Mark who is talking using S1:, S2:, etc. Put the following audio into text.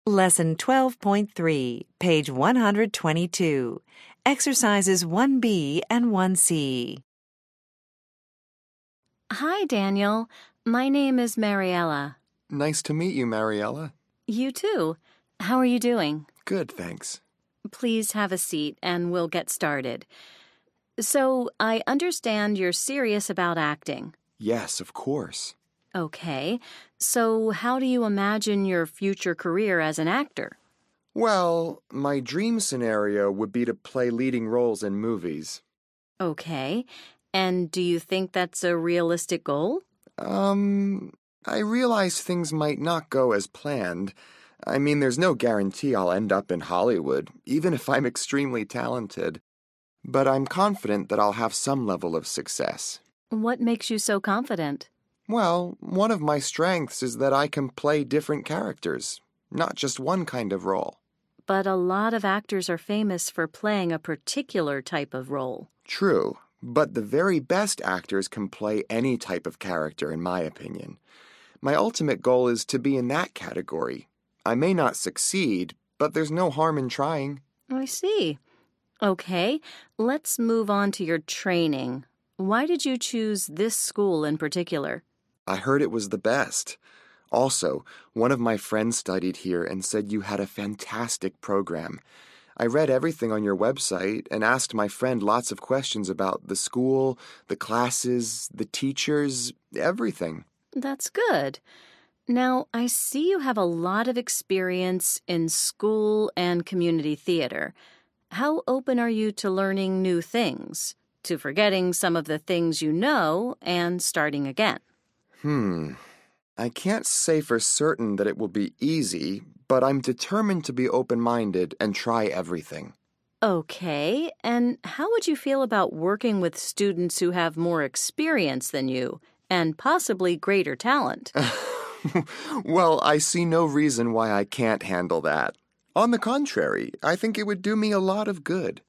S1: Lesson 12.3, page 122. Exercises 1B and 1C.
S2: Hi, Daniel. My name is Mariella.
S3: Nice to meet you, Mariella.
S2: You too. How are you doing?
S3: Good, thanks.
S2: Please have a seat and we'll get started. So, I understand you're serious about acting.
S3: Yes, of course.
S2: Okay. So, how do you imagine your future career as an actor?
S3: Well, my dream scenario would be to play leading roles in movies.
S2: Okay. And do you think that's a realistic goal?
S3: I realize things might not go as planned. I mean, there's no guarantee I'll end up in Hollywood, even if I'm extremely talented. But I'm confident that I'll have some level of success.
S2: What makes you so confident?
S3: Well, one of my strengths is that I can play different characters, not just one kind of role.
S2: But a lot of actors are famous for playing a particular type of role.
S3: True, but the very best actors can play any type of character, in my opinion. My ultimate goal is to be in that category. I may not succeed, but there's no harm in trying.
S2: I see. Okay, let's move on to your training. Why did you choose this school in particular?
S3: I heard it was the best. Also, one of my friends studied here and said you had a fantastic program. I read everything on your website and asked my friend lots of questions about the school, the classes, the teachers, everything.
S2: That's good. Now, I see you have a lot of experience in school and community theater. How open are you to learning new things, to forgetting some of the things you know and starting again?
S3: I can't say for certain that it will be easy, but I'm determined to be open-minded and try everything.
S2: Okay, and how would you feel about working with students who have more experience than you and possibly greater talent?
S3: Well, I see no reason why I can't handle that. On the contrary, I think it would do me a lot of good.